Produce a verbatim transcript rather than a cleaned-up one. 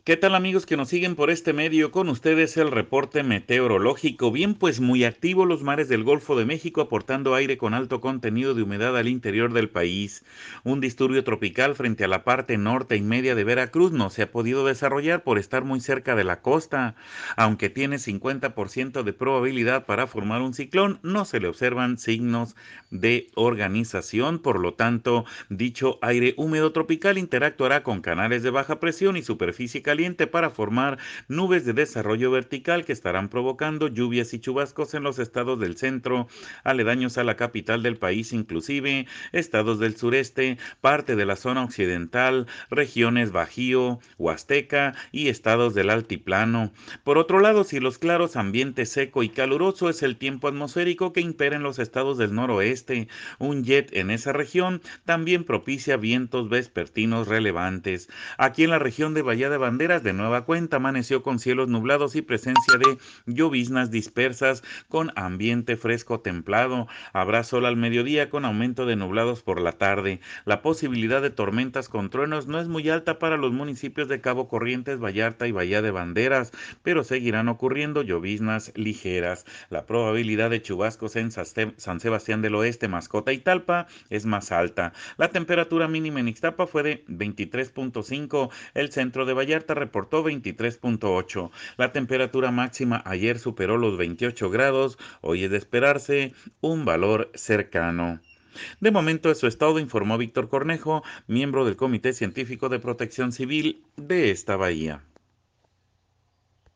¿Qué tal amigos que nos siguen por este medio? Con ustedes el reporte meteorológico. Bien, pues muy activos los mares del Golfo de México aportando aire con alto contenido de humedad al interior del país. Un disturbio tropical frente a la parte norte y media de Veracruz no se ha podido desarrollar por estar muy cerca de la costa. Aunque tiene cincuenta por ciento de probabilidad para formar un ciclón, no se le observan signos de organización. Por lo tanto, dicho aire húmedo tropical interactuará con canales de baja presión y superficie caliente para formar nubes de desarrollo vertical que estarán provocando lluvias y chubascos en los estados del centro, aledaños a la capital del país, inclusive estados del sureste, parte de la zona occidental, regiones Bajío, Huasteca y estados del altiplano. Por otro lado, cielos claros, ambiente seco y caluroso es el tiempo atmosférico que impera en los estados del noroeste. Un jet en esa región también propicia vientos vespertinos relevantes. Aquí en la región de Bahía de Banderas, de nueva cuenta, amaneció con cielos nublados y presencia de lloviznas dispersas con ambiente fresco templado. Habrá sol al mediodía con aumento de nublados por la tarde. La posibilidad de tormentas con truenos no es muy alta para los municipios de Cabo Corrientes, Vallarta y Bahía de Banderas, pero seguirán ocurriendo lloviznas ligeras. La probabilidad de chubascos en San Sebastián del Oeste, Mascota y Talpa es más alta. La temperatura mínima en Ixtapa fue de veintitrés punto cinco, el centro de Vallarta reportó veintitrés punto ocho. La temperatura máxima ayer superó los veintiocho grados, hoy es de esperarse un valor cercano. De momento eso es todo, informó Víctor Cornejo, miembro del Comité Científico de Protección Civil de esta bahía.